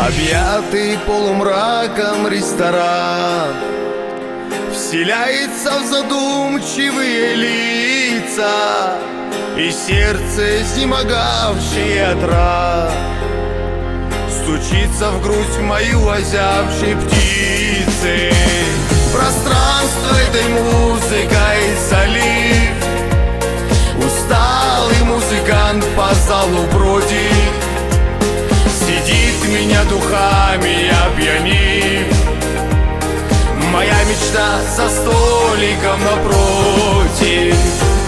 Объятый полумраком ресторан вселяется в задумчивые лица, и сердце, изнемогавшее от ран, стучится в грудь мою озябшей птицы. Пространство этой музыкой залив, усталый музыкант по залу бродит, сидит меня духами опьянив. Моя мечта за столиком напротив.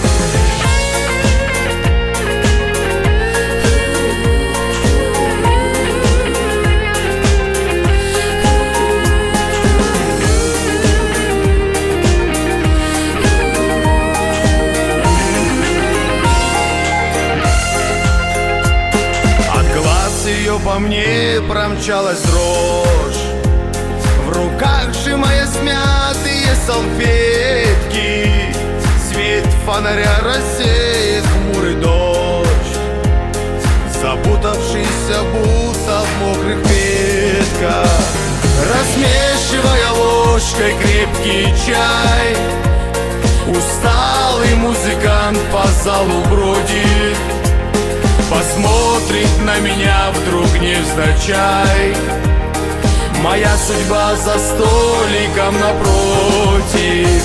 По мне промчалась дрожь, в руках сжимая смятые салфетки. Свет фонаря рассеет хмурый дождь, запутавшийся будто в мокрых ветках. Размешивая ложкой крепкий чай, усталый музыкант по залу бродит, посмотрит на меня вдруг невзначай. Моя судьба за столиком напротив.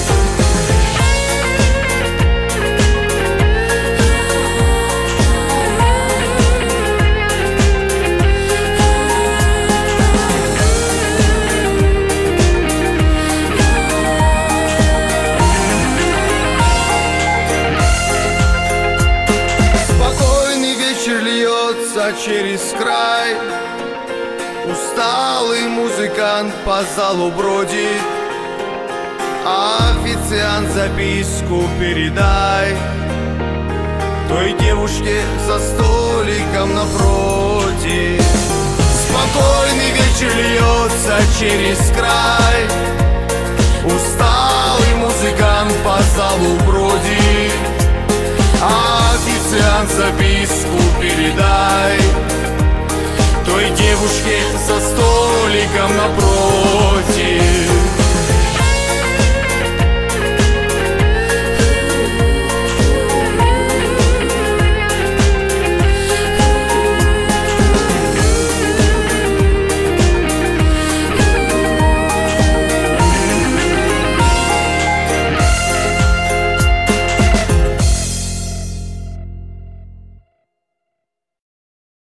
Через край усталый музыкант по залу бродит. Официант, записку передай той девушке за столиком напротив. Спокойный вечер льется через край, усталый музыкант по залу бродит. Официант, записку передай той девушке за столиком напротив.